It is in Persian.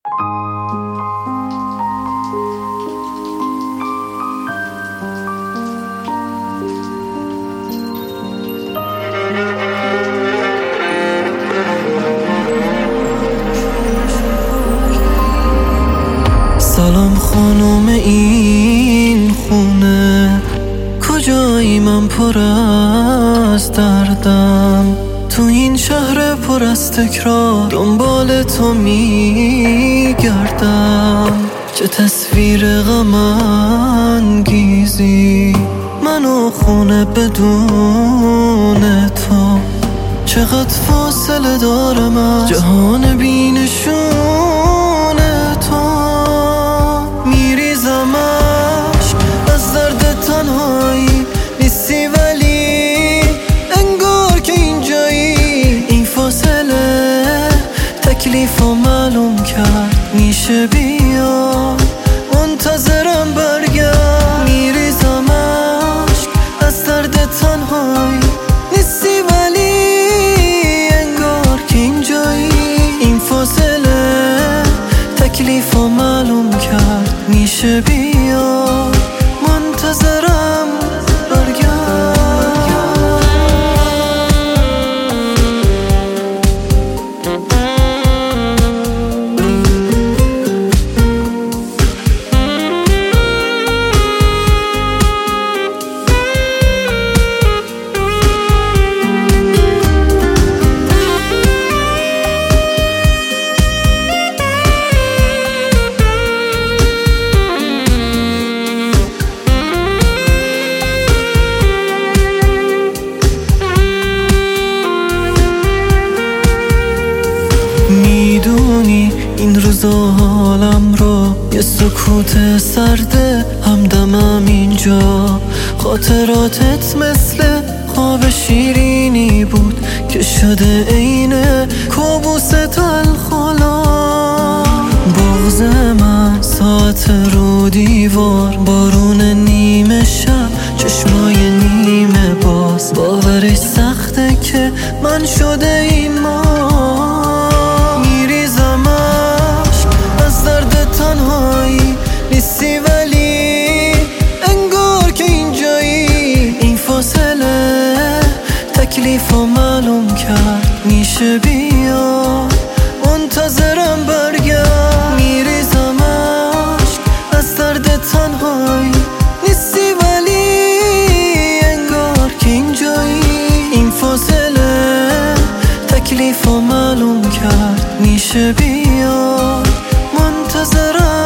سلام خانم این خونه کجایی؟ من پر از دردم تو این شهر پر از تکرار دنبال تو میگردم. چه تصویر غم انگیزی منو خونه بدون تو، چقدر فاصله دارم از جهان بینشون تو. میریزم عشق از درد تنهایی نیستی ولی انگار که اینجایی. این فاصله تکلیفو معلوم کرد، میشه بیا منتظرم برگرد. میریزم عشق از درد تنهایی نیستی ولی انگار که اینجایی. این فاصله تکلیفو معلوم کرد، میشه بیا منتظرم برگرد. میدونی این روزا حالم رو یه سکوت سرده همدمم اینجا. خاطراتت مثل خواب شیرینی بود که شده عین کابوس تلخالا. بغض من ساعت رو دیوار، بارون نیمه شب، چشمای نیمه باز. باورش سخته که من شده این ما. تنهایی نیستی ولی انگار که اینجایی. این فاصله تکلیفو معلوم کرد، میشه بیا منتظرم برگرد. میریزم عشق از درد تنهایی نیستی ولی انگار که اینجایی. این فاصله تکلیفو معلوم کرد، میشه بیا منتظرم